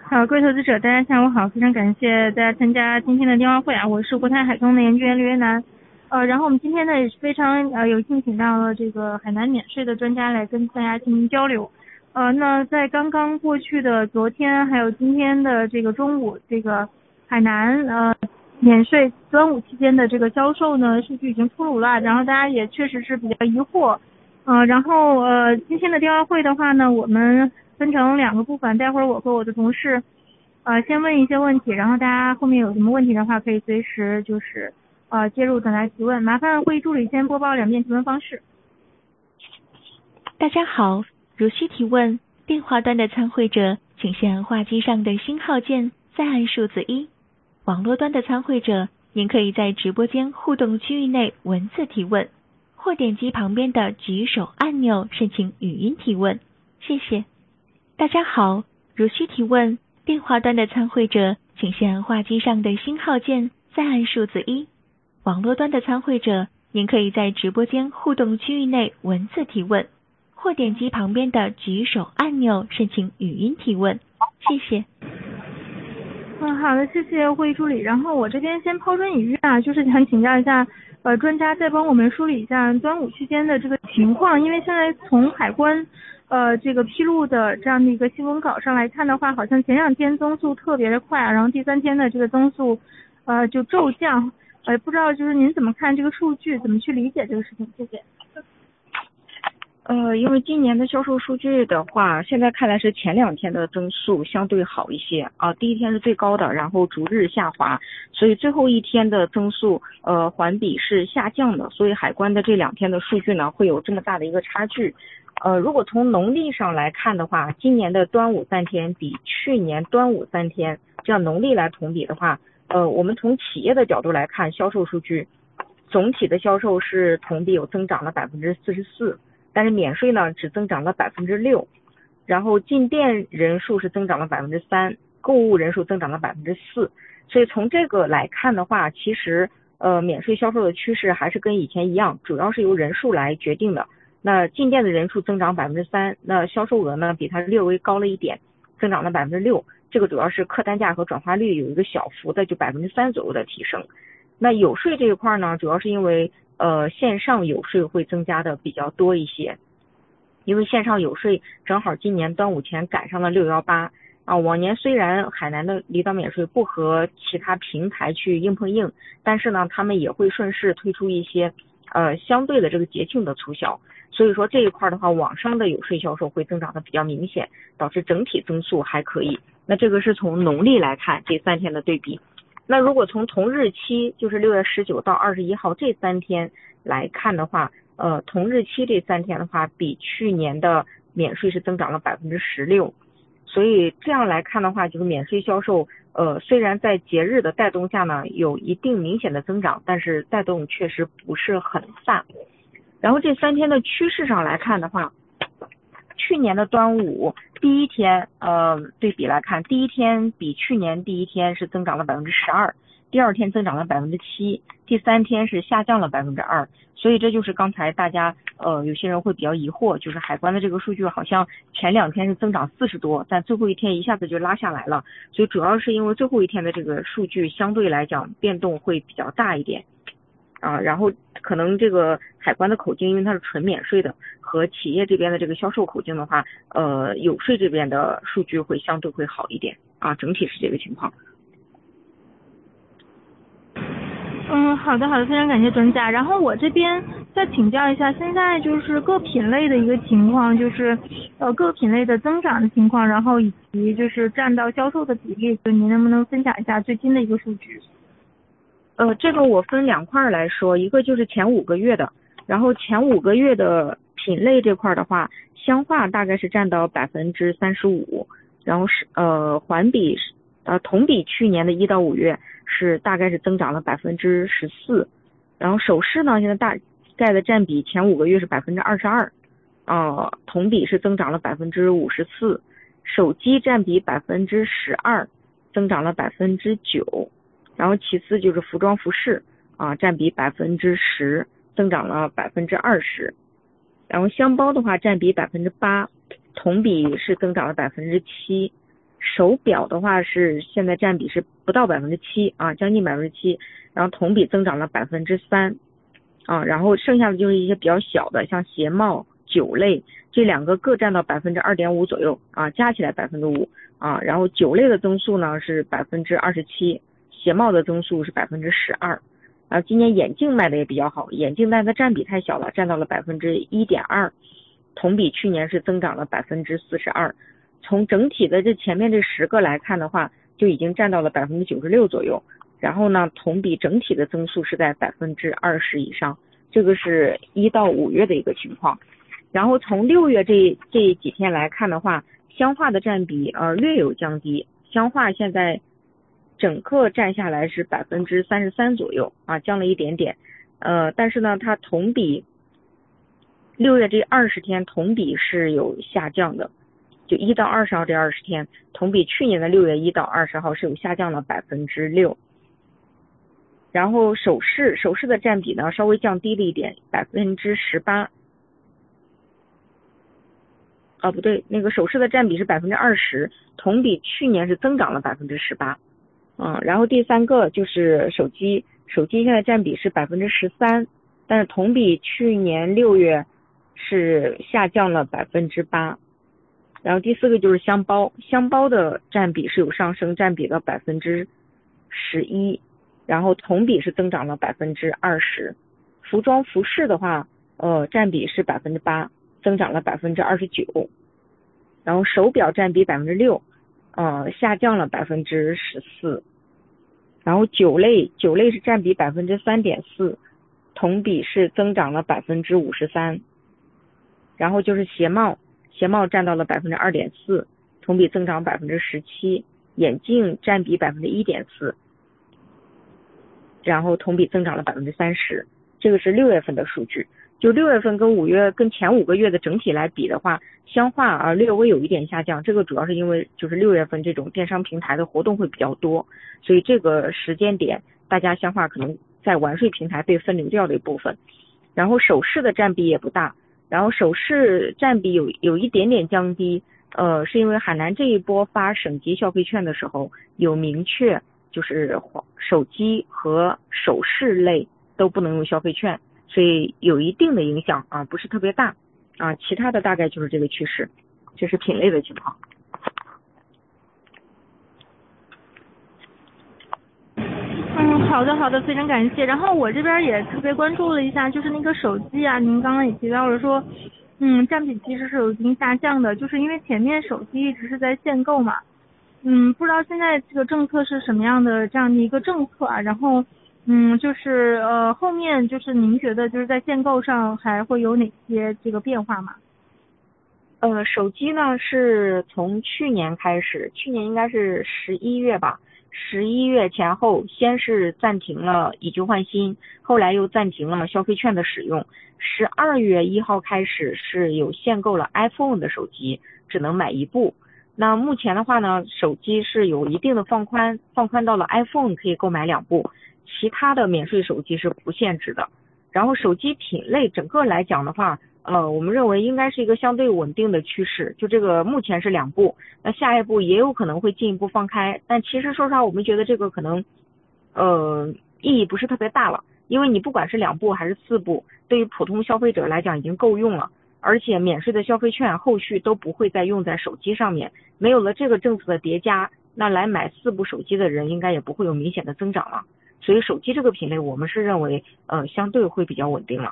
好，各位投资者，大家下午好，非常感谢大家参加今天的电话会啊，我是国泰海通的研究员刘约楠。然后我们今天呢也是非常有幸请到了这个海南免税的专家来跟大家进行交流。那在刚刚过去的昨天还有今天的这个中午，这个海南免税端午期间的这个销售呢数据已经出炉了，然后大家也确实是比较疑惑。然后今天的电话会的话呢，我们分成2个部分，待会儿我和我的同事先问一些问题，然后大家后面有什么问题的话可以随时就是接入等来提问。麻烦会议助理先播报2遍提问方式。 大家好，如需提问，电话端的参会者请先按话机上的星号键，再按数字1。网络端的参会者，您可以在直播间互动区域内文字提问，或点击旁边的举手按钮申请语音提问。谢谢。大家好，如需提问，电话端的参会者请先按话机上的星号键，再按数字1。网络端的参会者，您可以在直播间互动区域内文字提问，或点击旁边的举手按钮申请语音提问。谢谢。 好的，谢谢会议助理。然后我这边先抛砖引玉啊，就是想请教一下专家再帮我们梳理一下端午期间的这个情况，因为现在从海关这个披露的这样的一个新闻稿上来看的话，好像前2天增速特别的快，然后第3天的这个增速就骤降，不知道就是您怎么看这个数据，怎么去理解这个事情？谢谢。 因为今年的销售数据的话，现在看来是前2天的增速相对好一些啊，第1天是最高的，然后逐日下滑，所以最后1天的增速环比是下降的，所以海关的这2天的数据呢会有这么大的一个差距。如果从农历上来看的话，今年的端午3天比去年端午3天这样农历来同比的话，我们从企业的角度来看销售数据，总体的销售是同比有增长了44%。但是免税呢只增长了6%，然后进店人数是增长了3%，购物人数增长了4%，所以从这个来看的话，其实免税销售的趋势还是跟以前一样，主要是由人数来决定的。那进店的人数增长3%，那销售额呢比它略微高了一点，增长了6%，这个主要是客单价和转化率有一个小幅的就3%左右的提升。那有税这一块呢，主要是因为线上有税会增加的比较多一些，因为线上有税正好今年端午前赶上了618啊。往年虽然海南的离岛免税不和其他平台去硬碰硬，但是呢他们也会顺势推出一些相对的这个节庆的促销，所以说这一块的话，网上的有税销售会增长的比较明显，导致整体增速还可以。那这个是从农历来看这3天的对比。那如果从同日期，就是6月19到21号这3天来看的话，同日期这3天的话，比去年的免税是增长了16%，所以这样来看的话，就是免税销售，虽然在节日的带动下呢，有一定明显的增长，但是带动确实不是很大。然后这3天的趋势上来看的话，去年的端午第1天对比来看，第1天比去年第1天是增长了12%，第2天增长了7%，第3天是下降了2%，所以这就是刚才大家有些人会比较疑惑，就是海关的这个数据好像前2天是增长40多，但最后1天一下子就拉下来了，所以主要是因为最后1天的这个数据相对来讲变动会比较大一点然后可能这个海关的口径因为它是纯免税的，和企业这边的这个销售口径的话，有税这边的数据会相对会好一点整体是这个情况。 好的，非常感谢专家。然后我这边再请教一下，现在就是各品类的一个情况，就是各品类的增长的情况，然后以及就是占到销售的比例，就您能不能分享一下最新的一个数据？ 这个我分2块来说，一个就是前5个月的，然后前5个月的品类这块的话，香化大概是占到35%，然后是环比同比去年的1到5月是大概是增长了14%，然后首饰呢现在大概的占比前5个月是22%，同比是增长了54%，手机占比12%，增长了9%。然后其次就是服装服饰占比10%，增长了20%。然后箱包的话占比8%，同比是增长了7%。 手表的话是现在占比是不到7%啊，将近7%，然后同比增长了3%啊，然后剩下的就是一些比较小的，像鞋帽、酒类这两个各占到2.5%左右啊，加起来5%啊，然后酒类的增速呢是27%，鞋帽的增速是12%。啊，今年眼镜卖的也比较好，眼镜但它占比太小了，占到了1.2%，同比去年是增长了42%。从整体的这前面这10个来看的话，就已经占到了96%左右。然后呢，同比整体的增速是在20%以上，这个是1到5月的一个情况。然后从6月这几天来看的话，香化的占比略有降低，香化现在整个占下来是33%左右啊，降了一点点。但是呢，它同比6月这20天同比是有下降的，就1到20号这20天，同比去年的6月1到20号是有下降了6%。然后首饰的占比呢稍微降低了一点，18%。不对，那个首饰的占比是20%，同比去年是增长了18%。然后第三个就是手机现在占比是13%，但是同比去年6月是下降了8%。然后第四个就是箱包的占比是有上升，占比到11%，然后同比是增长了20%。服装服饰的话，占比是8%，增长了29%。然后手表占比6%，下降了14%。然后酒类是占比3.4%，同比是增长了53%。然后就是鞋帽占到了2.4%，同比增长17%。眼镜占比1.4%，然后同比增长了30%。这个是6月份的数据。就6月份跟5月跟前5个月的整体来比的话，香化略微有一点下降，这个主要是因为就是6月份这种电商平台的活动会比较多，所以这个时间点大家香化可能在完税平台被分流掉的一部分。然后首饰的占比也不大，然后首饰占比有一点点降低，是因为海南这一波发省级消费券的时候有明确就是手机和首饰类都不能用消费券，所以有一定的影响啊，不是特别大啊，其他的大概就是这个趋势，这是品类的情况。 好的，非常感谢。然后我这边也特别关注了一下，就是那个手机啊，您刚刚也提到了说，占比其实是有一定下降的，就是因为前面手机一直是在限购嘛，不知道现在这个政策是什么样的这样的一个政策啊，然后就是后面就是您觉得就是在限购上还会有哪些这个变化吗？ 手机呢是从去年开始，去年应该是11月吧，11月前后先是暂停了以旧换新，后来又暂停了消费券的使用。12月1号开始是有限购了 iPhone 的手机，只能买1部。那目前的话呢，手机是有一定的放宽到了 iPhone 可以购买2部，其他的免税手机是不限制的。然后手机品类整个来讲的话，我们认为应该是一个相对稳定的趋势，就这个目前是2部，那下一步也有可能会进一步放开，但其实说实话我们觉得这个可能意义不是特别大了，因为你不管是2部还是4部，对于普通消费者来讲已经够用了，而且免税的消费券后续都不会再用在手机上面，没有了这个政策的叠加，那来买4部手机的人应该也不会有明显的增长了，所以手机这个品类我们是认为相对会比较稳定了。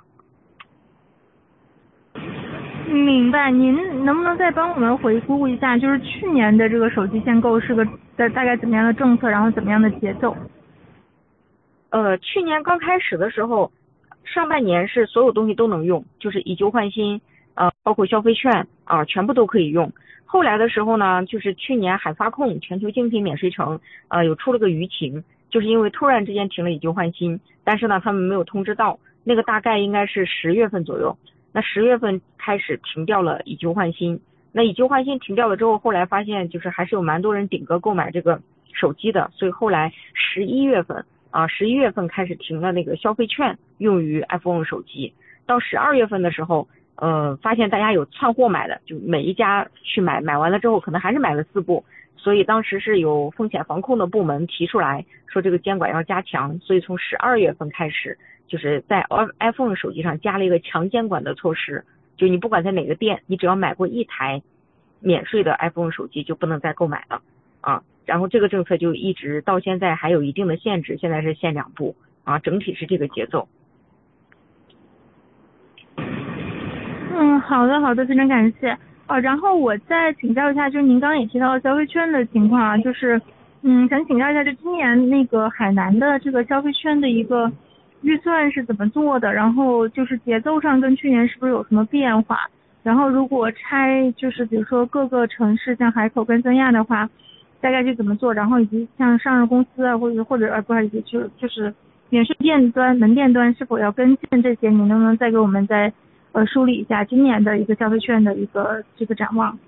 明白，您能不能再帮我们回顾一下，就是去年的这个手机限购是个大概怎么样的政策，然后怎么样的节奏？ 去年刚开始的时候，上半年是所有东西都能用，就是以旧换新，包括消费券全部都可以用。后来的时候呢，就是去年海发控全球精品免税城有出了个舆情，就是因为突然之间停了以旧换新，但是呢他们没有通知到，那个大概应该是10月份左右。那10月份开始停掉了以旧换新，那以旧换新停掉了之后，后来发现就是还是有蛮多人顶格购买这个手机的，所以后来11月份开始停了那个消费券用于 iPhone 手机，到12月份的时候发现大家有窜货买的，就每一家去买，买完了之后可能还是买了4部，所以当时是有风险防控的部门提出来说这个监管要加强，所以从12月份开始，就是在 iPhone 手机上加了一个强监管的措施，就你不管在哪个店，你只要买过1台免税的 iPhone 手机就不能再购买了啊。然后这个政策就一直到现在还有一定的限制，现在是限2部啊，整体是这个节奏。 好的，非常感谢。然后我再请教一下，就是您刚刚也提到了消费券的情况啊，就是想请教一下，就今年那个海南的这个消费券的一个预算是怎么做的？然后就是节奏上跟去年是不是有什么变化？然后如果拆就是比如说各个城市像海口跟三亚的话，大概是怎么做？然后以及像上市公司啊，或者不好意思，就是免税店端、门店端是否要跟进这些？您能不能再给我们梳理一下今年的一个消费券的一个这个展望？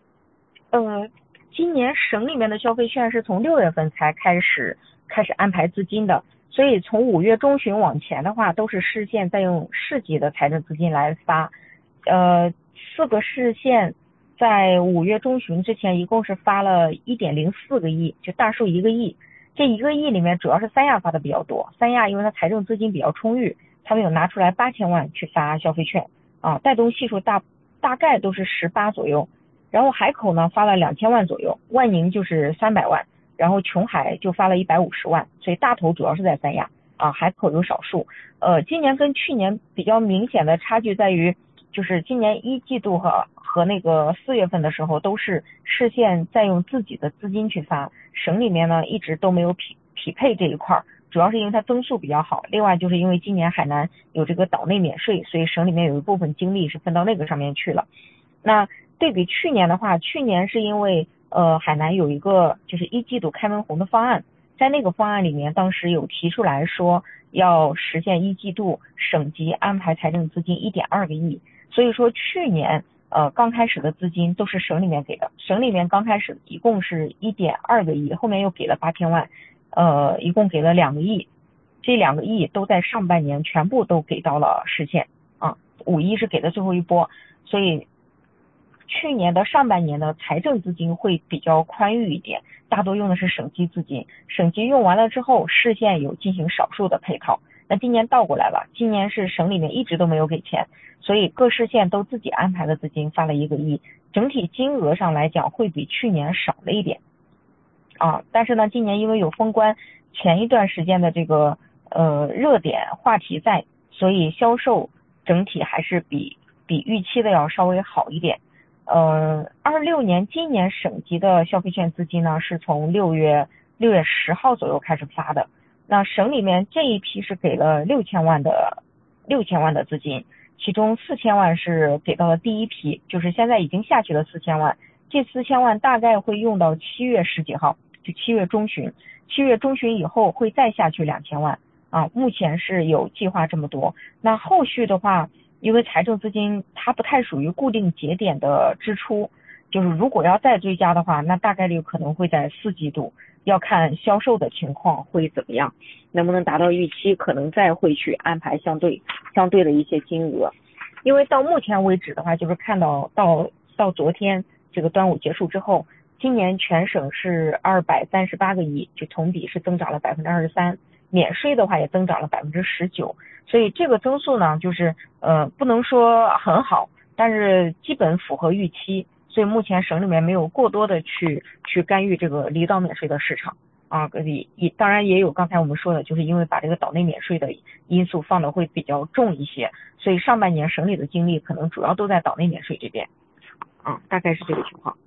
今年省里面的消费券是从6月份才开始安排资金的，所以从5月中旬往前的话，都是市县在用市级的财政资金来发。4个市县在5月中旬之前一共是发了1.04个亿，就大数1个亿。这1个亿里面主要是三亚发的比较多，三亚因为它财政资金比较充裕，他们有拿出来8000万去发消费券啊，带动系数大概都是18左右。然后海口呢发了2000万左右，万宁就是300万，然后琼海就发了150万，所以大头主要是在三亚啊，海口有少数。今年跟去年比较明显的差距在于，就是今年1季度和那个4月份的时候都是市县在用自己的资金去发，省里面呢一直都没有匹配这一块，主要是因为它增速比较好，另外就是因为今年海南有这个岛内免税，所以省里面有一部分精力是分到那个上面去了。那对比去年的话，去年是因为海南有一个就是1季度开门红的方案，在那个方案里面当时有提出来说要实现1季度省级安排财政资金1.2个亿，所以说去年刚开始的资金都是省里面给的，省里面刚开始一共是1.2个亿，后面又给了8000万，一共给了2个亿，这2个亿都在上半年全部都给到了市县啊，5亿是给的最后一波，所以去年的上半年的财政资金会比较宽裕一点，大多用的是省级资金，省级用完了之后，市县有进行少数的配套。那今年倒过来了，今年是省里面一直都没有给钱，所以各市县都自己安排了资金发了1个亿，整体金额上来讲会比去年少了一点啊。但是呢，今年因为有封关前一段时间的这个热点话题在，所以销售整体还是比预期的要稍微好一点。26年今年省级的消费券资金呢是从6月10号左右开始发的，那省里面这一批是给了6000万的资金，其中4000万是给到了第一批，就是现在已经下去了4000万，这4000万大概会用到7月10几号，就7月中旬以后会再下去2000万啊，目前是有计划这么多。那后续的话，因为财政资金它不太属于固定节点的支出，就是如果要再追加的话，那大概率可能会在4季度，要看销售的情况会怎么样，能不能达到预期，可能再会去安排相对的一些金额。因为到目前为止的话，就是看到昨天这个端午结束之后，今年全省是238个亿，就同比是增长了23%，免税的话也增长了19%，所以这个增速呢，就是不能说很好，但是基本符合预期，所以目前省里面没有过多的去干预这个离岛免税的市场啊，当然也有刚才我们说的，就是因为把这个岛内免税的因素放的会比较重一些，所以上半年省里的精力可能主要都在岛内免税这边啊，大概是这个情况。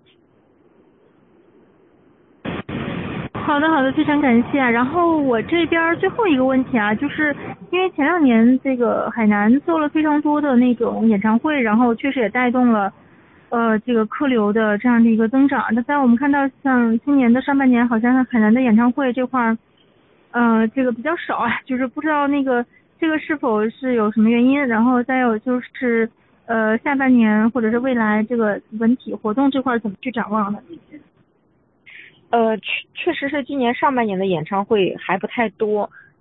好的，非常感谢。然后我这边最后一个问题啊，就是因为前2年这个海南做了非常多的那种演唱会，然后确实也带动了这个客流的这样的一个增长。那在我们看到像今年的上半年，好像海南的演唱会这块这个比较少啊，就是不知道这个是否是有什么原因。然后再有就是下半年或者是未来这个文体活动这块怎么去展望呢？ 确实是今年上半年的演唱会还不太多，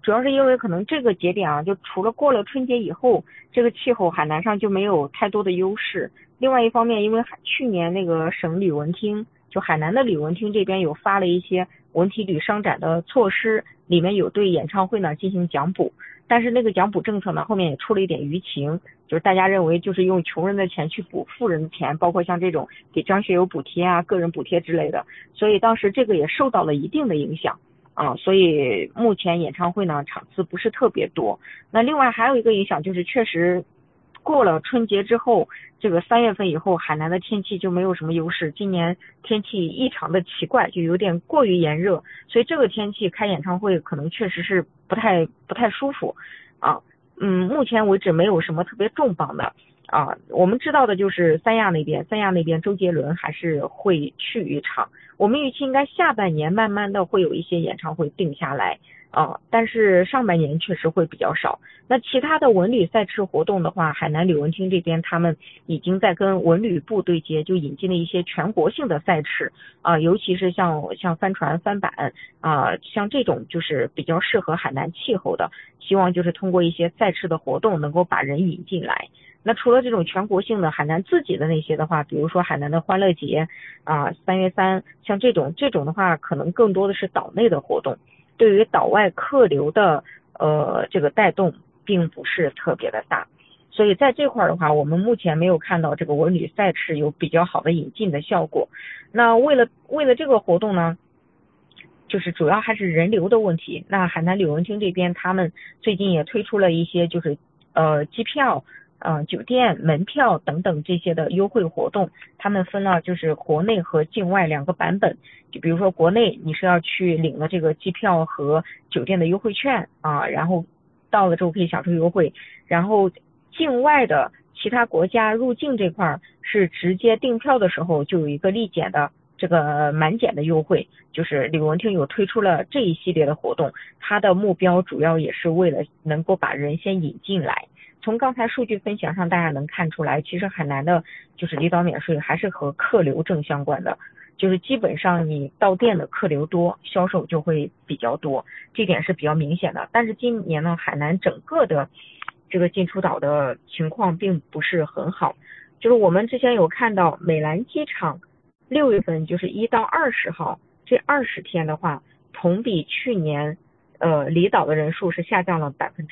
主要是因为可能这个节点啊，就除了过了春节以后，这个气候海南上就没有太多的优势。另外一方面，因为去年那个省旅文厅，就海南的旅文厅这边有发了一些文体旅商展的措施，里面有对演唱会呢进行奖补，但是那个奖补政策呢后面也出了一点舆情，就是大家认为就是用穷人的钱去补富人的钱，包括像这种给张学友补贴啊、个人补贴之类的，所以当时这个也受到了一定的影响。所以目前演唱会呢场次不是特别多。那另外还有一个影响就是确实过了春节之后，这个3月份以后海南的天气就没有什么优势，今年天气异常的奇怪，就有点过于炎热，所以这个天气开演唱会可能确实是不太舒服啊。目前为止没有什么特别重磅的啊。我们知道的就是三亚那边周杰伦还是会去一场，我们预期应该下半年慢慢的会有一些演唱会定下来但是上半年确实会比较少。那其他的文旅赛事活动的话，海南旅文厅这边他们已经在跟文旅部对接，就引进了一些全国性的赛事尤其是像帆船、帆板像这种就是比较适合海南气候的，希望就是通过一些赛事的活动能够把人引进来。那除了这种全国性的海南自己的那些的话，比如说海南的欢乐节3月3，像这种的话可能更多的是岛内的活动，对于岛外客流的这个带动并不是特别的大，所以在这块的话我们目前没有看到这个文旅赛事有比较好的引进的效果。那为了这个活动呢，就是主要还是人流的问题。那海南旅文厅这边他们最近也推出了一些就是机票酒店门票等等这些的优惠活动，他们分了就是国内和境外2个版本。就比如说国内你是要去领了这个机票和酒店的优惠券然后到了之后可以享受优惠，然后境外的其他国家入境这块是直接订票的时候就有一个立减的这个满减的优惠，就是旅文厅有推出了这一系列的活动，它的目标主要也是为了能够把人先引进来。从刚才数据分享上大家能看出来，其实海南的就是离岛免税还是和客流正相关的，就是基本上你到店的客流多，销售就会比较多，这点是比较明显的。但是今年呢，海南整个的这个进出岛的情况并不是很好，就是我们之前有看到美兰机场6月份就是1到20号这20天的话，同比去年离岛的人数是下降了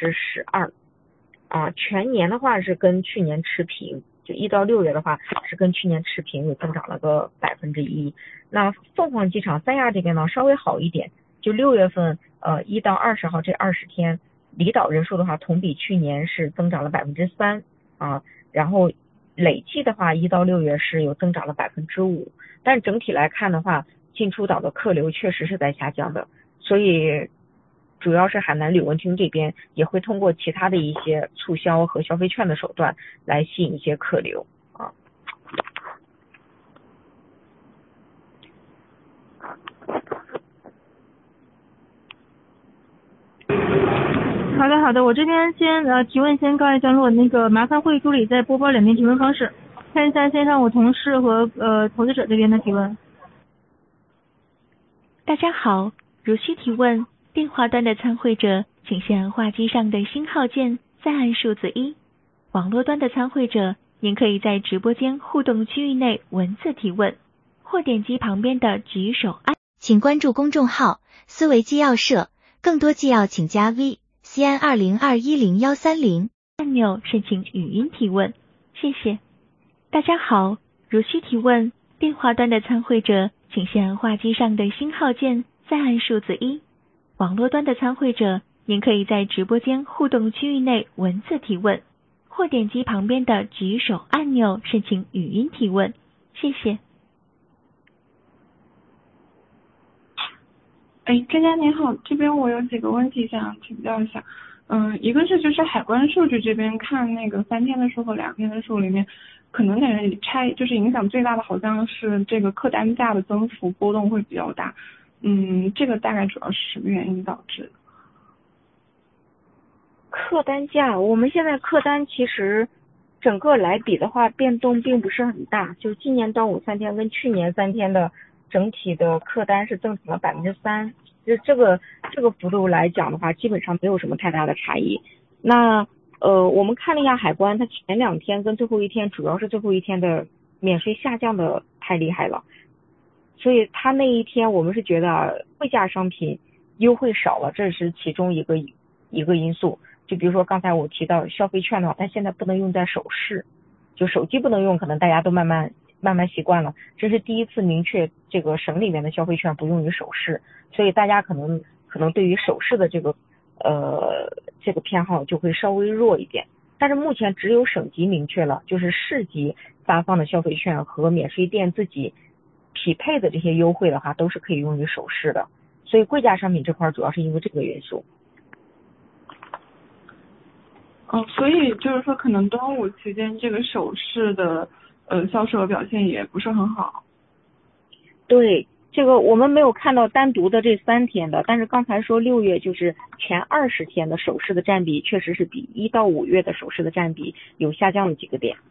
12%全年的话是跟去年持平，就1到6月的话是跟去年持平，也增长了个1%。那凤凰机场三亚这边呢稍微好一点，就6月份1到20号这20天离岛人数的话，同比去年是增长了3%然后累计的话1到6月是有增长了5%，但整体来看的话，进出岛的客流确实是在下降的，所以主要是海南旅文厅这边也会通过其他的一些促销和消费券的手段来吸引一些客流好的，我这边先提问先告一段落，那个麻烦会议助理再播报2遍提问方式，看一下先让我同事和投资者这边的提问。 大家好，如需提问，电话端的参会者请先按话机上的星号键，再按数字1。网络端的参会者，您可以在直播间互动区域内文字提问，或点击旁边的举手按。 请关注公众号思维纪要社，更多纪要请加 VCN20210130 按钮申请语音提问，谢谢。大家好，如需提问，电话端的参会者请先按话机上的星号键，再按数字1。网络端的参会者，您可以在直播间互动区域内文字提问，或点击旁边的举手按钮申请语音提问，谢谢。 专家您好，这边我有几个问题想请教一下。一个是就是海关数据这边看那个3天的数和2天的数里面，可能感觉就是影响最大的好像是这个客单价的增幅波动会比较大。这个大概主要是什么原因导致的？ 客单价，我们现在客单其实整个来比的话变动并不是很大，就今年端午3天跟去年3天的整体的客单是增长了3%， 这个幅度来讲的话，基本上没有什么太大的差异。那我们看了一下海关，它前2天跟最后一天，主要是最后一天的免税下降的太厉害了，所以它那一天我们是觉得贵价商品优惠少了，这是其中一个因素。就比如说刚才我提到消费券的话，它现在不能用在首饰，就手机不能用，可能大家都慢慢习惯了，这是第一次明确这个省里面的消费券不用于首饰，所以大家可能对于首饰的这个偏好就会稍微弱一点。但是目前只有省级明确了，就是市级发放的消费券和免税店自己匹配的这些优惠的话，都是可以用于首饰的。所以贵价商品这块主要是因为这个元素。 所以就是说，可能端午期间这个首饰的销售额表现也不是很好。 对，这个我们没有看到单独的这3天的，但是刚才说6月就是前20天的首饰的占比，确实是比1到5月的首饰的占比有下降的几个点。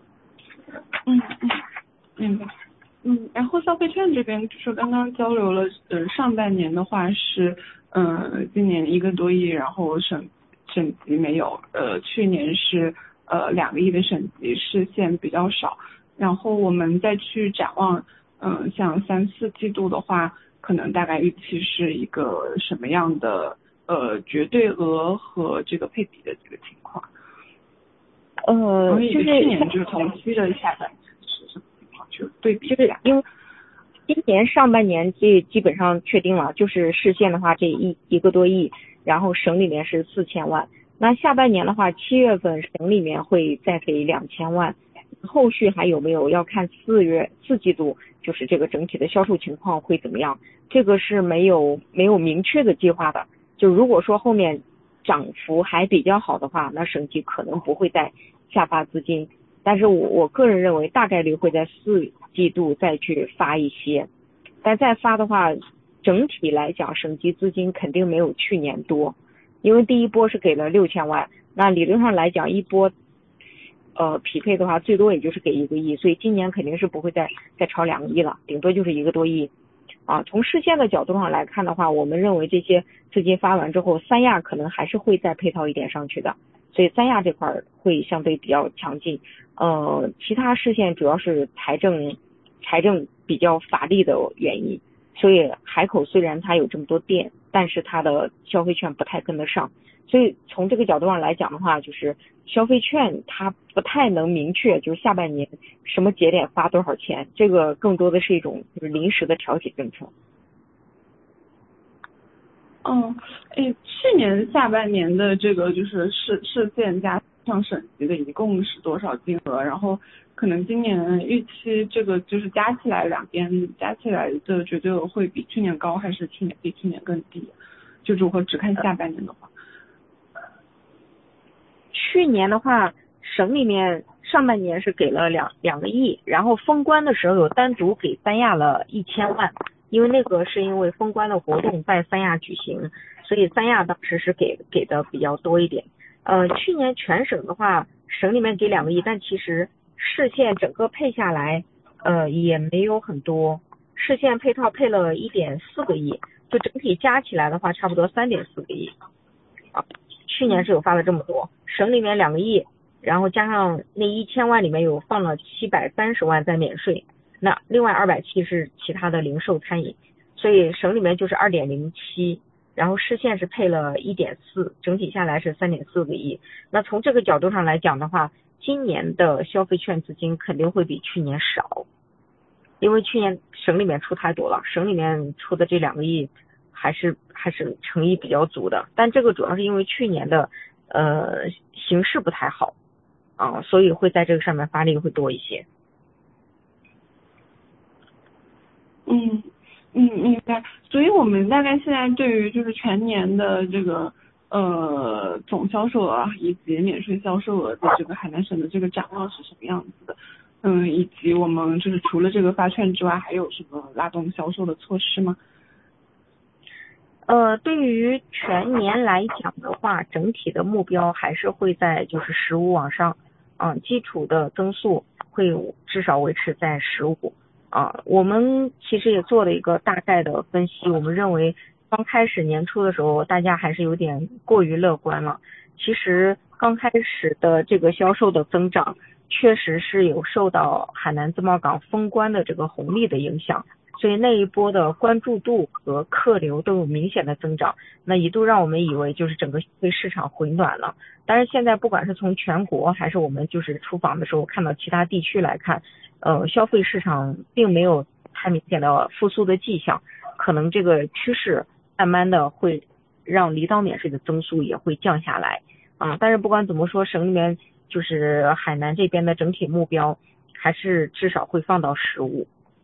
明白。然后消费券这边就是刚刚交流了，上半年的话是今年1个多亿，然后省级没有，去年是2个亿的省级实现比较少，然后我们再去展望，像3、4季度的话，可能大概预期是一个什么样的绝对额和这个配比的这个情况？ 就是去年就是同期的下半年是什么情况？就对比一下。 因为今年上半年基本上确定了，就是市县的话这1个多亿，然后省里面是4000万。那下半年的话，7月份省里面会再给2000万，后续还有没有要看4季度，就是这个整体的销售情况会怎么样，这个是没有明确的计划的。就如果说后面涨幅还比较好的话，那省级可能不会再下发资金，但是我个人认为大概率会在4季度再去发一些，但再发的话，整体来讲省级资金肯定没有去年多，因为第一波是给了6000万，那理论上来讲一波匹配的话最多也就是给1个亿，所以今年肯定是不会再超2个亿了，顶多就是1个多亿。从市县的角度上来看的话，我们认为这些资金发完之后，三亚可能还是会再配套一点上去的，所以三亚这块会相对比较强劲。其他市县主要是财政比较乏力的原因，所以海口虽然它有这么多店，但是它的消费券不太跟得上，所以从这个角度上来讲的话，就是消费券它不太能明确就是下半年什么节点发多少钱，这个更多的是一种就是临时的调节政策。 去年下半年的这个就是市县加上省级的一共是多少金额？然后可能今年预期这个就是加起来两边加起来的绝对额会比去年高，还是比去年更低？就如果只看下半年的话， 去年的话，省里面上半年是给了两个亿，然后封关的时候有单独给三亚了1000万，因为那个是因为封关的活动在三亚举行，所以三亚当时是给的比较多一点。去年全省的话，省里面给2个亿，但其实市县整个配下来，也没有很多，市县配套配了1.4个亿，就整体加起来的话，差不多3.4个亿。去年是有发了这么多，省里面2个亿，然后加上那1000万里面有放了730万在免税，那另外270是其他的零售餐饮，所以省里面就是2.07，然后市县是配了1.4，整体下来是3.4个亿。那从这个角度上来讲的话，今年的消费券资金肯定会比去年少，因为去年省里面出太多了，省里面出的这2个亿还是诚意比较足的，但这个主要是因为去年的形势不太好所以会在这个上面发力会多一些。 明白。所以我们大概现在对于就是全年的这个总销售额以及免税销售额的这个海南省的这个展望是什么样子的？以及我们就是除了这个发券之外，还有什么拉动销售的措施吗？ 对于全年来讲的话，整体的目标还是会在就是15往上，基础的增速会至少维持在15。我们其实也做了一个大概的分析，我们认为刚开始年初的时候，大家还是有点过于乐观了。其实刚开始的这个销售的增长，确实是有受到海南自贸港封关的这个红利的影响，所以那一波的关注度和客流都有明显的增长。那一度让我们以为就是整个消费市场回暖了，但是现在不管是从全国还是我们就是出访的时候看到其他地区来看，消费市场并没有太明显的复苏的迹象，可能这个趋势慢慢的会让离岛免税的增速也会降下来但是不管怎么说，省里面就是海南这边的整体目标还是至少会放到15。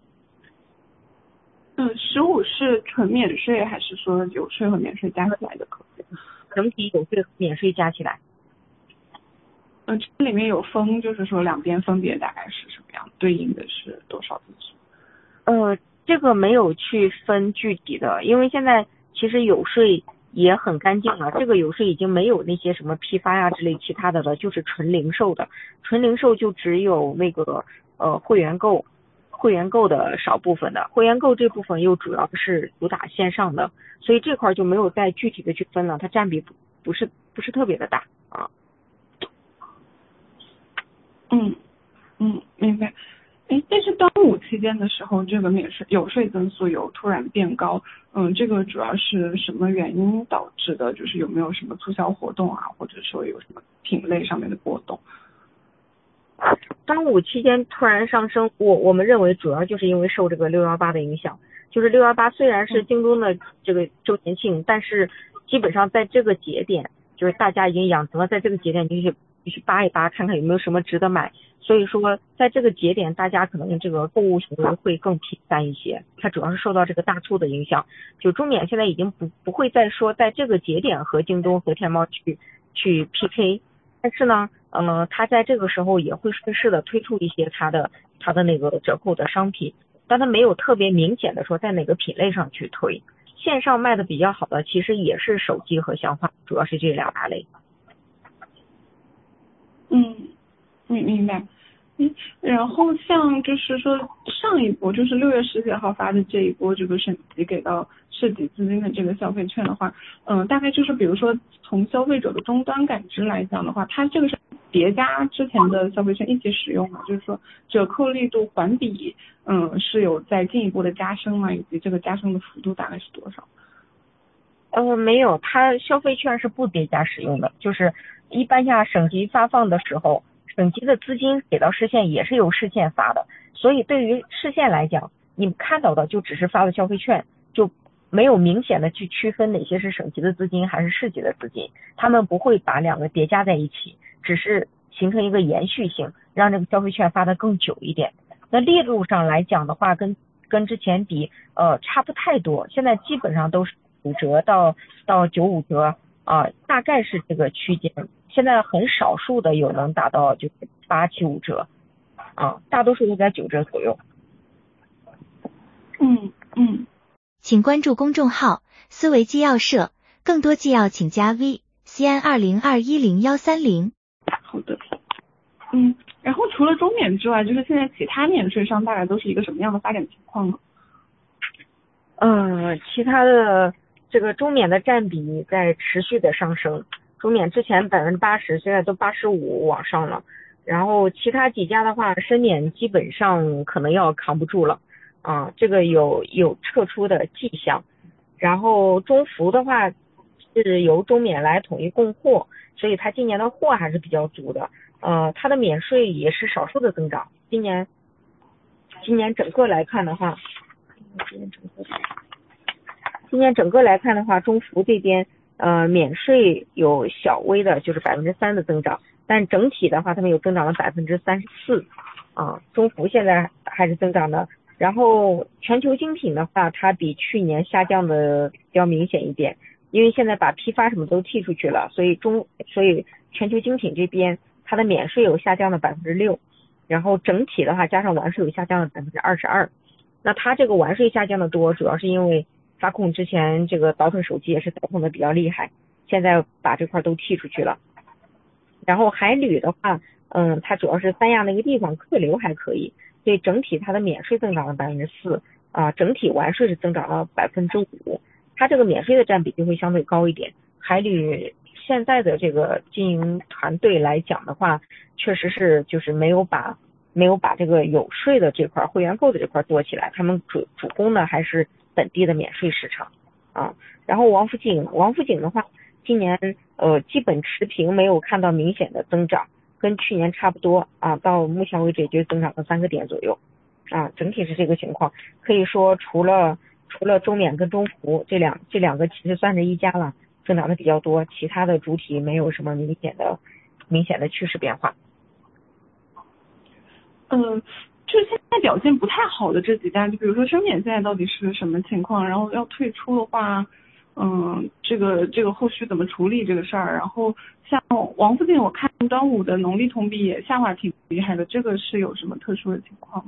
15是纯免税还是说有税和免税加起来的客户？ 整体有税和免税加起来。 这里面有分，就是说两边分别大概是什么样，对应的是多少字数？ 这个没有去分具体的，因为现在其实有税也很干净了，这个有税已经没有那些什么批发呀之类其他的了，就是纯零售的，纯零售就只有那个会员购的少部分的，会员购这部分又主要是主打线上的，所以这块就没有再具体的去分了，它占比不是特别的大啊。 明白。但是端午期间的时候，这个有税增速有突然变高，这个主要是什么原因导致的？就是有没有什么促销活动啊，或者说有什么品类上面的波动？ 端午期间突然上升，我们认为主要就是因为受这个618的影响，就是618虽然是京东的这个周年庆，但是基本上在这个节点，就是大家已经养成了在这个节点就去扒一扒，看看有没有什么值得买。所以说在这个节点大家可能这个购物行为会更频繁一些，它主要是受到这个大促的影响。就中免现在已经不会再说在这个节点和京东和天猫去 PK， 但是呢它在这个时候也会顺势的推出一些它的那个折扣的商品，但它没有特别明显的说在哪个品类上去推。线上卖的比较好的其实也是手机和香化，主要是这两大类。 明白。然后像就是说上一波就是6月19号发的这一波这个省级给到市级资金的这个消费券的话，大概就是比如说从消费者的终端感知来讲的话，它这个是叠加之前的消费券一起使用嘛，就是说折扣力度环比是有在进一步的加深吗？以及这个加深的幅度大概是多少？ 没有，它消费券是不叠加使用的，就是一般下省级发放的时候，省级的资金给到市县也是由市县发的，所以对于市县来讲，你们看到的就只是发的消费券，就没有明显的去区分哪些是省级的资金还是市级的资金，他们不会把两个叠加在一起，只是形成一个延续性，让这个消费券发得更久一点。那力度上来讲的话，跟之前比差不太多，现在基本上都是5折到95折大概是这个区间，现在很少数的有能达到就是8、7、5折大多数都在9折左右。 请关注公众号思维纪要社，更多纪要请加 VCN20210130。 好的。然后除了中免之外，就是现在其他免税商大概都是一个什么样的发展情况呢？ 其他的这个中免的占比在持续的上升，中免之前80%，现在都85%往上了。然后其他几家的话，深免基本上可能要扛不住了这个有撤出的迹象。然后中福的话是由中免来统一供货，所以它今年的货还是比较足的。它的免税也是少数的增长。今年整个来看的话，中福这边免税有小微的就是3%的增长，但整体的话他们有增长了34%中福现在还是增长的。然后全球精品的话，它比去年下降的比较明显一点，因为现在把批发什么都剔出去了，所以全球精品这边它的免税有下降的6%，然后整体的话加上完税有下降的22%。那它这个完税下降的多，主要是因为发控之前这个倒腾手机也是倒腾的比较厉害，现在把这块都剔出去了。然后海旅的话，它主要是三亚那个地方客流还可以，所以整体它的免税增长了4%整体完税是增长了5%。 它这个免税的占比就会相对高一点。海旅现在的这个经营团队来讲的话，确实是就是没有把这个有税的这块会员购的这块做起来，他们主攻呢还是本地的免税市场啊。然后王府井的话，今年基本持平，没有看到明显的增长，跟去年差不多啊，到目前为止也就增长了3个点左右啊，整体是这个情况。可以说除了中免跟中服这两个其实算是一家了，增长的比较多，其他的主体没有什么明显的趋势变化。 就是现在表现不太好的这几家，就比如说生免现在到底是什么情况，然后要退出的话，这个后续怎么处理这个事儿？然后像王府井，我看端午的农历同比也下滑挺厉害的，这个是有什么特殊的情况吗？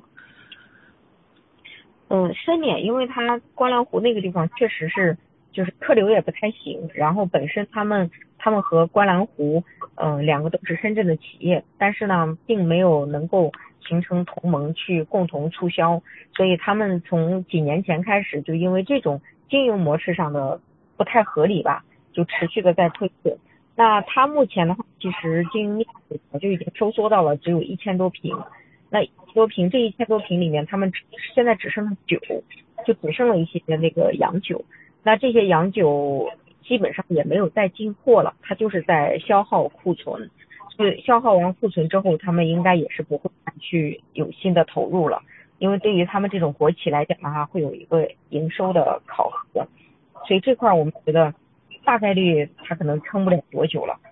深免因为它观澜湖那个地方确实是就是客流也不太行，然后本身他们和观澜湖两个都是深圳的企业，但是呢并没有能够形成同盟去共同促销，所以他们从几年前开始就因为这种经营模式上的不太合理吧，就持续的在退市。那它目前的话，其实经营面积早就已经收缩到了只有1000多平。那这1000多平里面，他们现在只剩了酒，就只剩了一些那个洋酒。那这些洋酒基本上也没有再进货了，它就是在消耗库存。所以消耗完库存之后，他们应该也是不会去有新的投入了，因为对于他们这种国企来讲的话，会有一个营收的考核。所以这块我们觉得大概率它可能撑不了多久了。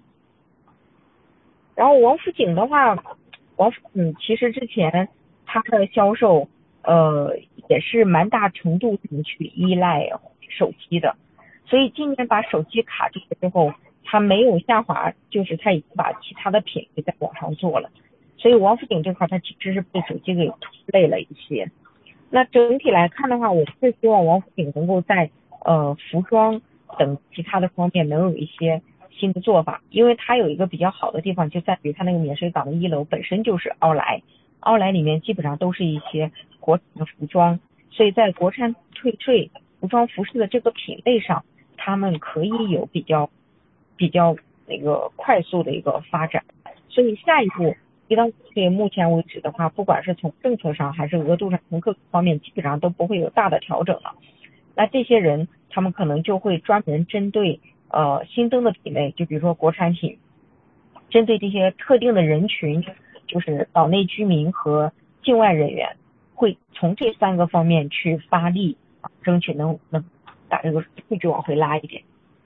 然后王府井的话，其实之前它的销售也是蛮大程度上去依赖手机的，所以今年把手机卡住了之后，它没有下滑，就是它已经把其他的品类在往上做了，所以王府井这块它其实是被手机给拖累了一些。那整体来看的话，我是希望王府井能够在服装等其他的方面能有一些新的做法，因为它有一个比较好的地方就在于它那个免税港的1楼本身就是奥莱里面基本上都是一些国产的服装，所以在国产退税服装服饰的这个品类上，他们可以有比较那个快速的一个发展。所以下一步一到目前为止的话，不管是从政策上还是额度上，从各个方面基本上都不会有大的调整了。那这些人他们可能就会专门针对新增的品类，就比如说国产品，针对这些特定的人群，就是岛内居民和境外人员，会从这3个方面去发力，争取能把这个数据往回拉一点。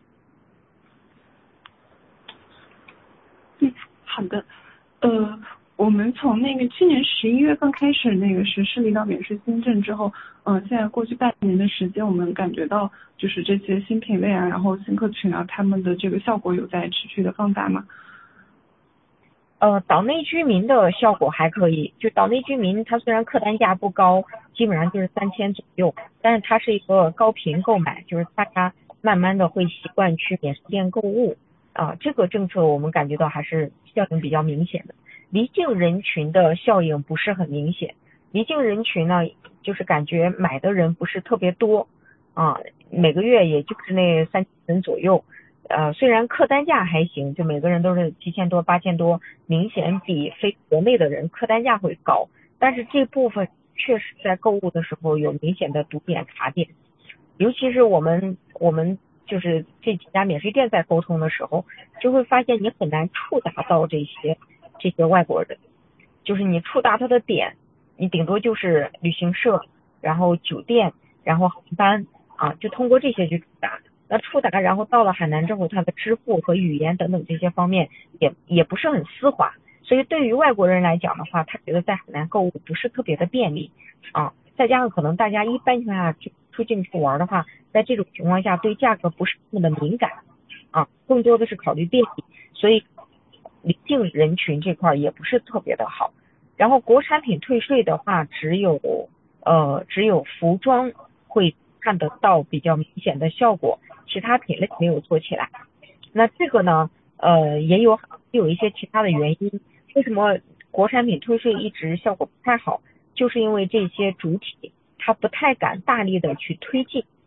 好的。我们从那个去年11月份开始那个实施离岛免税新政之后，现在过去半年的时间，我们感觉到就是这些新品类啊，然后新客群啊，他们的这个效果有在持续的放大吗？ 岛内居民的效果还可以，就岛内居民他虽然客单价不高，基本上就是3000左右，但是它是一个高频购买，就是大家慢慢的会习惯去免税店购物这个政策我们感觉到还是效应比较明显的。离境人群的效应不是很明显，离境人群呢，就是感觉买的人不是特别多每个月也就是那3000人左右。虽然客单价还行，就每个人都是7000多8000多，明显比非国内的人客单价会高，但是这部分确实在购物的时候有明显的堵点卡点，尤其是我们就是这几家免税店在沟通的时候，就会发现你很难触达到这些外国人，就是你触达他的点，你顶多就是旅行社，然后酒店，然后航班就通过这些去触达。那触达，然后到了海南之后，它的支付和语言等等这些方面也不是很丝滑，所以对于外国人来讲的话，他觉得在海南购物不是特别的便利再加上可能大家一般情况下出境去玩的话，在这种情况下对价格不是那么的敏感更多的是考虑便利，所以离境人群这块也不是特别的好。然后国产品退税的话，只有服装会看得到比较明显的效果，其他品类没有做起来。那这个呢也有一些其他的原因，为什么国产品退税一直效果不太好，就是因为这些主体他不太敢大力的去推进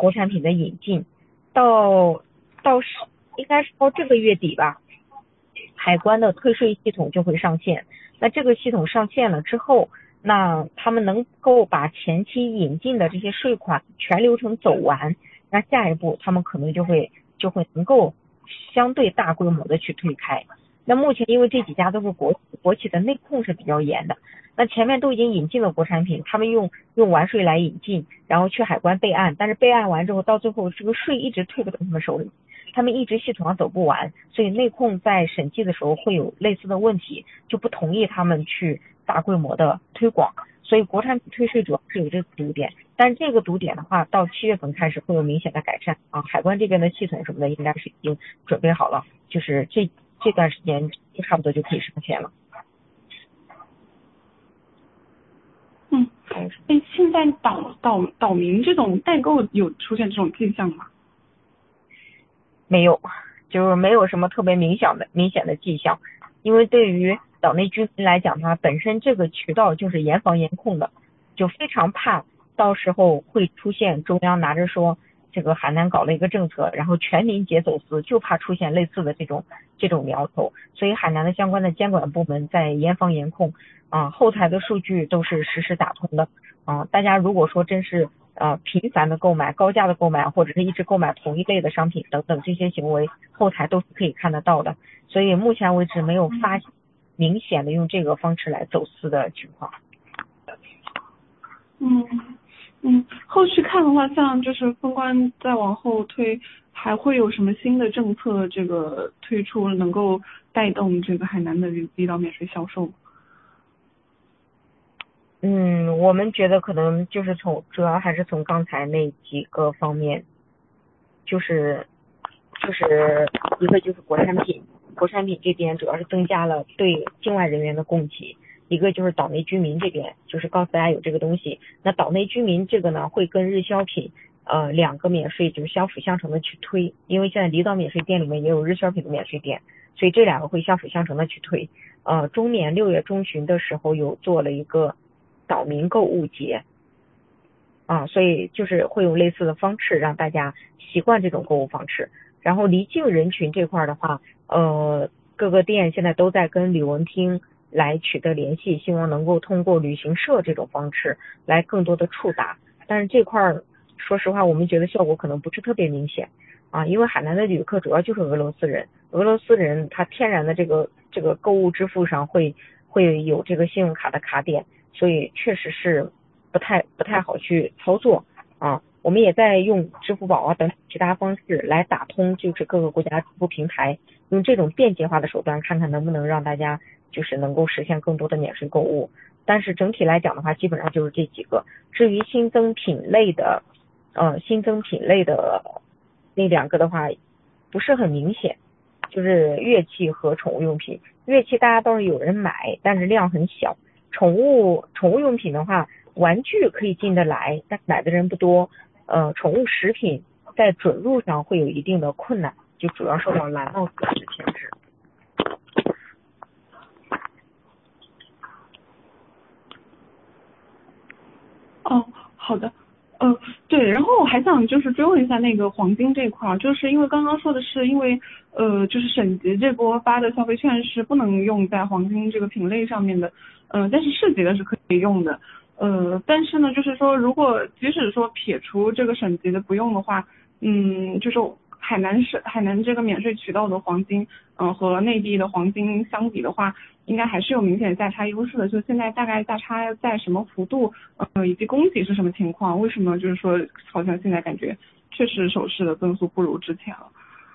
国产品的引进，到应该是到这个月底吧，海关的退税系统就会上线。那这个系统上线了之后，那他们能够把前期引进的这些税款全流程走完，那下一步他们可能就会能够相对大规模的去推开。那目前因为这几家都是国企的内控是比较严的，那前面都已经引进了国产品，他们用完税来引进，然后去海关备案，但是备案完之后到最后这个税一直退不到他们手里，他们一直系统上走不完，所以内控在审计的时候会有类似的问题，就不同意他们去大规模的推广。所以国产品退税主要是有这个堵点，但是这个堵点的话到7月份开始会有明显的改善啊，海关这边的系统什么的应该是已经准备好了，就是这段时间差不多就可以上线了。 现在岛民这种代购有出现这种迹象吗？ 没有，就是没有什么特别明显的迹象，因为对于岛内居民来讲的话，本身这个渠道就是严防严控的，就非常怕到时候会出现中央拿着说这个海南搞了一个政策，然后全民皆走私，就怕出现类似的这种苗头，所以海南的相关的监管部门在严防严控啊，后台的数据都是实时打通的啊，大家如果说真是频繁的购买、高价的购买，或者是一直购买同一类的商品等等这些行为，后台都是可以看得到的，所以目前为止没有发现明显的用这个方式来走私的情况。 后续看的话，像就是封关再往后推，还会有什么新的政策这个推出，能够带动这个海南的离岛免税销售？ 我们觉得可能就是主要还是从刚才那几个方面，就是一个就是国产品这边主要是增加了对境外人员的供给，一个就是岛内居民这边就是告诉大家有这个东西，那岛内居民这个呢会跟日销品两个免税就是相辅相成的去推，因为现在离岛免税店里面也有日销品的免税店，所以这两个会相辅相成的去推。中免6月中旬的时候有做了一个岛民购物节所以就是会有类似的方式让大家习惯这种购物方式。然后离境人群这块的话，各个店现在都在跟旅文厅来取得联系，希望能够通过旅行社这种方式来更多的触达，但是这块说实话我们觉得效果可能不是特别明显因为海南的旅客主要就是俄罗斯人他天然的这个购物支付上会有这个信用卡的卡点，所以确实是不太好去操作我们也在用支付宝等其他方式来打通就是各个国家支付平台，用这种便捷化的手段看看能不能让大家就是能够实现更多的免税购物，但是整体来讲的话基本上就是这几个。至于新增品类的那两个的话不是很明显，就是乐器和宠物用品。乐器大家倒是有人买，但是量很小。宠物用品的话，玩具可以进得来，但买的人不多。宠物食品在准入上会有一定的困难，就主要受到蓝帽子的牵制。 好的。对，然后我还想就是追问一下那个黄金这块，就是因为刚刚说的是因为就是省级这波发的消费券是不能用在黄金这个品类上面的，但是市级的是可以用的，但是呢就是说如果即使说撇除这个省级的不用的话，就是海南这个免税渠道的黄金，和内地的黄金相比的话，应该还是有明显的价差优势的。就现在大概价差在什么幅度，以及供给是什么情况？为什么就是说好像现在感觉确实首饰的增速不如之前了？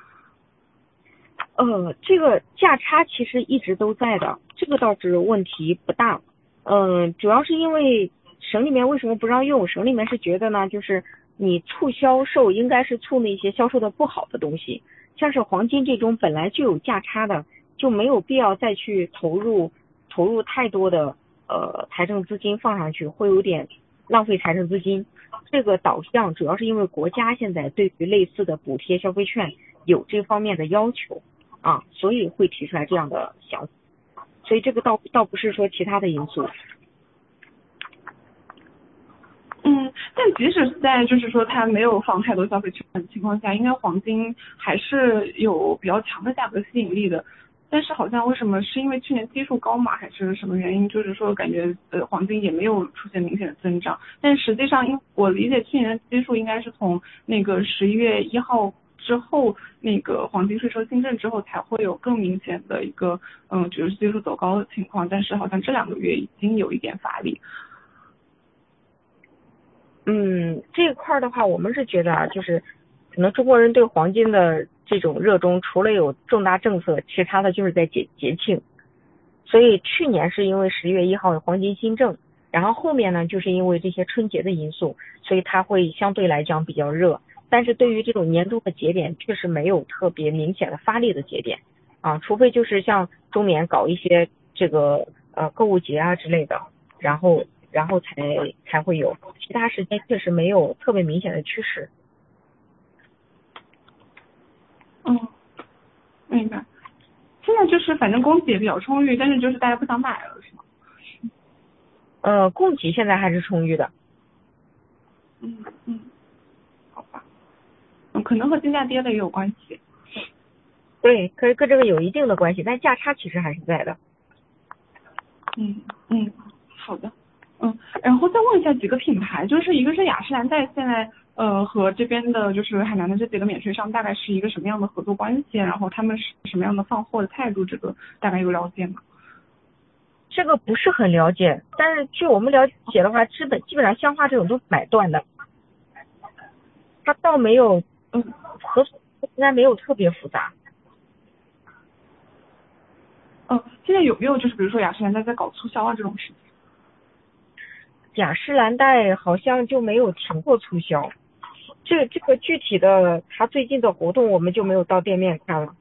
这个价差其实一直都在的，这个倒是问题不大。主要是因为省里面为什么不让用？省里面是觉得呢，就是你促销售应该是促那些销售的不好的东西，像是黄金这种本来就有价差的，就没有必要再去投入太多的财政资金放上去，会有点浪费财政资金。这个导向主要是因为国家现在对于类似的补贴消费券有这方面的要求所以会提出来这样的想法，所以这个倒不是说其他的因素。 但即使在就是说它没有放太多消费券的情况下，应该黄金还是有比较强的价格吸引力的。但是好像为什么是因为去年基数高嘛，还是什么原因？就是说感觉黄金也没有出现明显的增长。但实际上，我理解去年的基数应该是从那个11月1号之后，那个黄金税收新政之后才会有更明显的一个就是基数走高的情况。但是好像这2个月已经有一点乏力。 这一块的话，我们是觉得就是可能中国人对黄金的这种热衷，除了有重大政策，其他的就是在节庆。所以去年是因为11月1号有黄金新政，然后后面呢就是因为这些春节的因素，所以它会相对来讲比较热。但是对于这种年终的节点，确实没有特别明显的发力的节点除非就是像中缅搞一些这个购物节之类的，然后才会有，其他时间确实没有特别明显的趋势。 明白。现在就是反正供给也比较充裕，但是就是大家不想买了，是吗？ 供给现在还是充裕的。 好吧。可能和金价跌了也有关系。 对，跟这个有一定的关系，但价差其实还是在的。 好的。然后再问一下几个品牌，就是一个是雅诗兰黛现在和这边的就是海南的这几个免税商大概是一个什么样的合作关系，然后他们是什么样的放货的态度，这个大概有了解吗？ 这个不是很了解，但是据我们了解的话，基本上香花这种都买断的，它倒没有合作应该没有特别复杂。 现在有没有就是比如说雅诗兰黛在搞促销这种事情？ 雅诗兰黛好像就没有停过促销，这个具体的它最近的活动我们就没有到店面看了。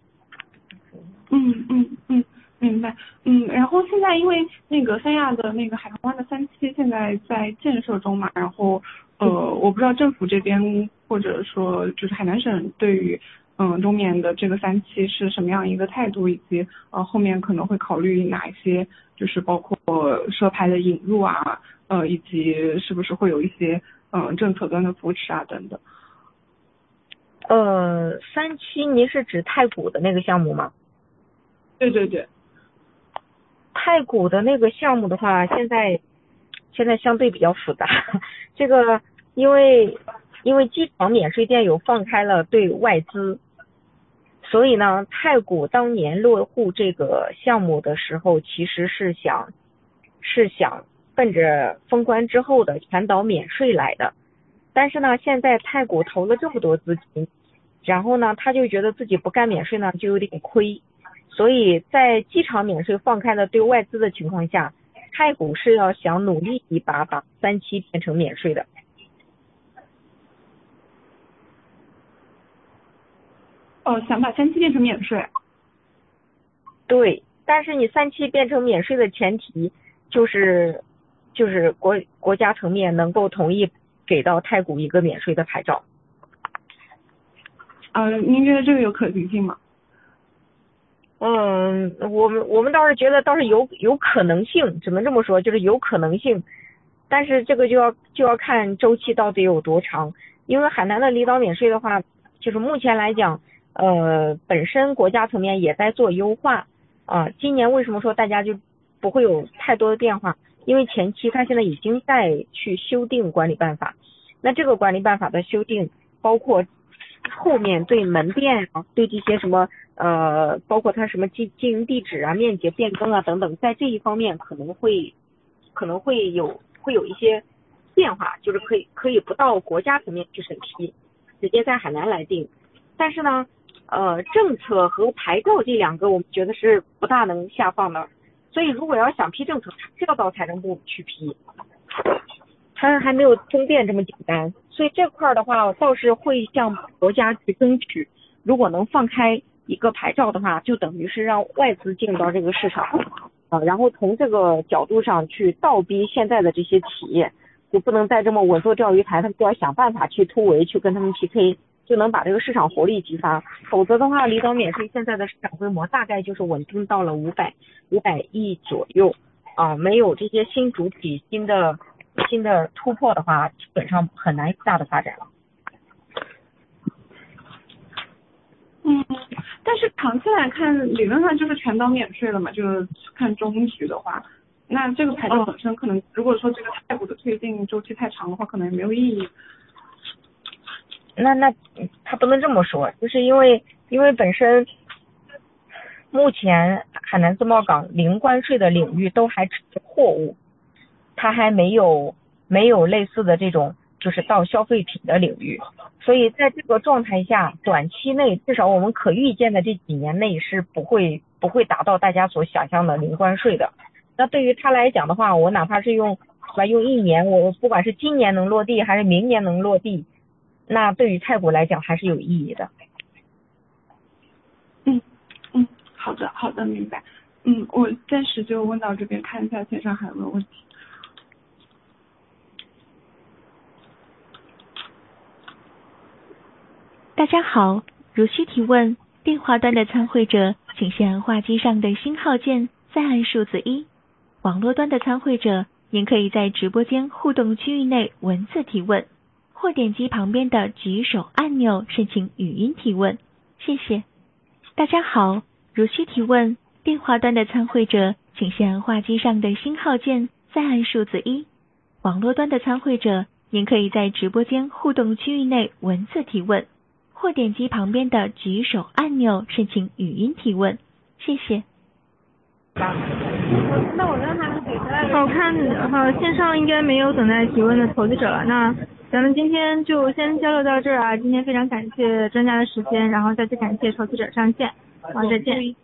明白。然后现在因为那个三亚的那个海棠湾的3期现在在建设中嘛，然后我不知道政府这边或者说就是海南省对于中缅的这个3期是什么样一个态度，以及后面可能会考虑哪一些就是包括奢排的引入以及是不是会有一些政策端的扶持等等。 3期您是指太古的那个项目吗？ 对。 太古的那个项目的话，现在相对比较复杂。这个因为机场免税店有放开了对外资，所以呢，太古当年落户这个项目的时候，其实是想奔着封关之后的全岛免税来的。但是呢，现在太古投了这么多资金，然后呢，他就觉得自己不干免税呢就有点亏，所以在机场免税放开了对外资的情况下，太古是要想努力一把把3期变成免税的。 想把3期变成免税。 对，但是你3期变成免税的前提就是国家层面能够同意给到太古一个免税的牌照。 您觉得这个有可行性吗？ 我们倒是觉得有可能性，只能这么说，就是有可能性，但是这个就要看周期到底有多长，因为海南的离岛免税的话，就是目前来讲，本身国家层面也在做优化今年为什么说大家就不会有太多的变化？因为前期它现在已经在去修订管理办法，那这个管理办法的修订包括后面对门店对这些什么包括它什么经营地址面积变更等等，在这一方面可能会有一些变化，就是可以不到国家层面去审批，直接在海南来定。但是呢政策和牌照这2个我们觉得是不大能下放的，所以如果要想批政策，还是要到财政部去批，它还没有中电这么简单，所以这块的话倒是会向国家去争取，如果能放开一个牌照的话，就等于是让外资进入到这个市场然后从这个角度上去倒逼现在的这些企业，就不能再这么稳坐钓鱼台，他们就要想办法去突围，去跟他们 PK， 就能把这个市场活力激发。否则的话，离岛免税现在的市场规模大概就是稳定到了500亿左右没有这些新主体新的新的突破的话，基本上很难有大的发展了。 但是长期来看，理论上就是全当免税了嘛，就是看中局的话，那这个牌照本身可能，如果说这个太股的推进周期太长的话，可能也没有意义。 那他不能这么说，就是因为本身目前海南自贸港零关税的领域都还只是货物，它还没有类似的这种就是到消费品的领域，所以在这个状态下，短期内至少我们可预见的这几年内是不会达到大家所想象的零关税的。那对于他来讲的话，我哪怕是用1年，我不管是今年能落地还是明年能落地，那对于太古来讲还是有意义的。 好的，明白。我暂时就问到这边，看一下线上还有没有问题。 大家好，如需提问，电话端的参会者请先按话机上的星号键，再按数字1。网络端的参会者，您可以在直播间互动区域内文字提问，或点击旁边的举手按钮申请语音提问。谢谢。大家好，如需提问，电话端的参会者请先按话机上的星号键，再按数字1。网络端的参会者，您可以在直播间互动区域内文字提问，或点击旁边的举手按钮申请语音提问。谢谢。 那我让他们给出来。我看线上应该没有等待提问的投资者了。那咱们今天就先交流到这儿啊。今天非常感谢专家的时间，然后再次感谢投资者上线。好，再见。